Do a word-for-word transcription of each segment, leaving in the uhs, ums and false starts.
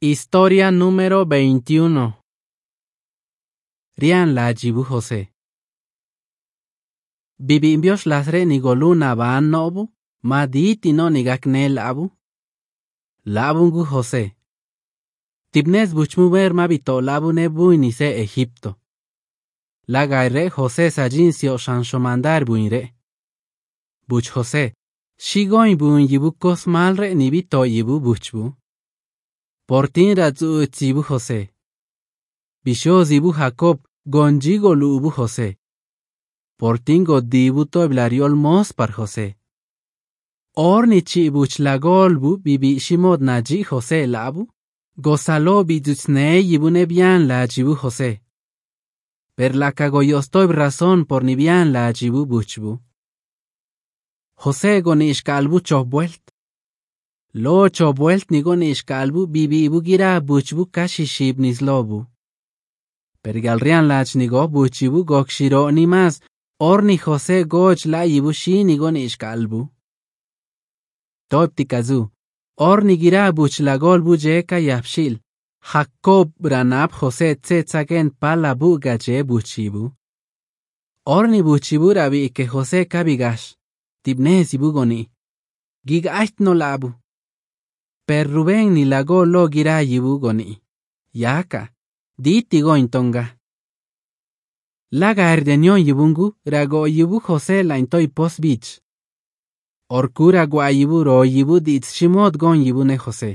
Historia número veintiuno. Rian la jibu José. Bibimbios lasre ni goluna van nobu, ma diti no ni gakne labu. Labungu José. Tibnes buchmuber ma bito labu nebu ni se Egipto. La gaire José sajinsio shanshomandar buinre. Buch José. Shigoin buin yibu kosmalre ni bito yibu buchbu. Portin razu zibu José. Bisho zibu Jacob gonjigo lubu José. Portin godibu toblariol mos par José. Orni chi buch lagolbu bibi shimod naji José labu. Gozalo bidutsne yibu nebian la jibu José. Per la cagoyostoy razón por nibian la jibu buchbu. José gonish kalbu chobuelt. Lo chobuelt ni gonish kalbu bibi ibu gira buchbu kashishib nislobu. Per galrian lach nigo buchibu gokshiro ni mas. Orni José goch la yibu shi ni gonish kalbu. Toptikazu. Orni gira buch la golbu jeka yapshil. Jacob branab José tsetzagen pala bu gache buchibu. Orni buchibu rabi ke José kabigash. Tibnes ibu goni. Gigait no labu. Per Rubén ni lago lo gira yibu goni. Yaka. Diti gointonga. Laga erdenyon yibungu rago yibu José la intoi pos bich. Orkura gua yibu ro yibu dit shimod gon yibu ne José.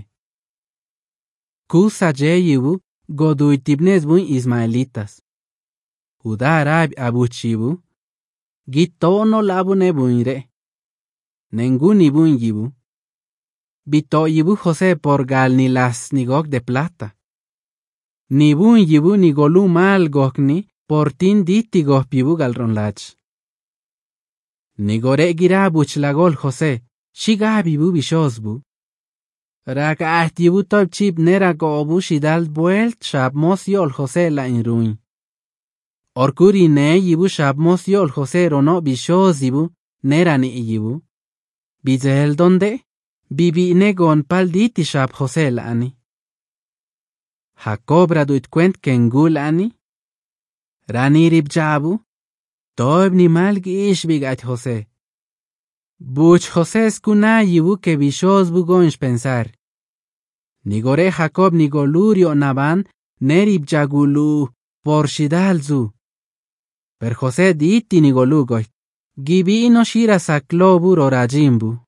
Kusa je yibu godui tibnes buin Ismaelitas. Judá arab abuchibu. Gito no labu ne buinre. Nenguni buin yibu. Bito yibu José por gal ni las nigok de plata. Ni buin yibu ni golu mal gokni por tin diti gopibu galron lach. Ni gore gira buch la gol José, shiga bibu bishosbu. Raka aht yibu top chip nera gobu shidal buelt shab mos yol José la inruin. Orkuri ne yibu shab mos yol José rono bishos yibu nera ni yibu. Bizel donde? Bibi negon pal diti shab José la ani. Jacob raduit kwent kengul ani. Rani rib jabu. Toib ni malgi ish bigat José. Buch José skuna yibu ke bishos bugonsh pensar. Nigore Jacob nigolurio naban nerib jagulu por shidalzu. Per José diti nigolugoy. Gibi ino shira saklobu ro rajimbu.